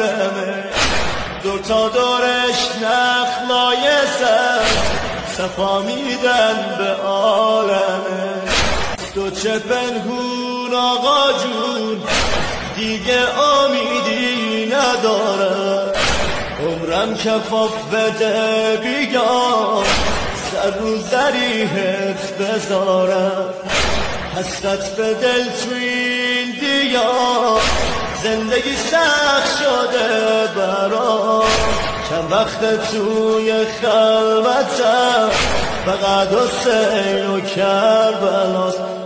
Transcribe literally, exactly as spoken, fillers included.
عالمه، دو تا دورش نخلای سر صفا میدن به عالمه. تو چه پنهون آقا جون دیگه امیدی نداره، عمرم کفاف بده بیگاه سر رو ذریحت بذارم. حسرت به دل تو این دیار زندگی سخت شده برام، چند وقت توی خلوتم فقط حسین و کربلاست.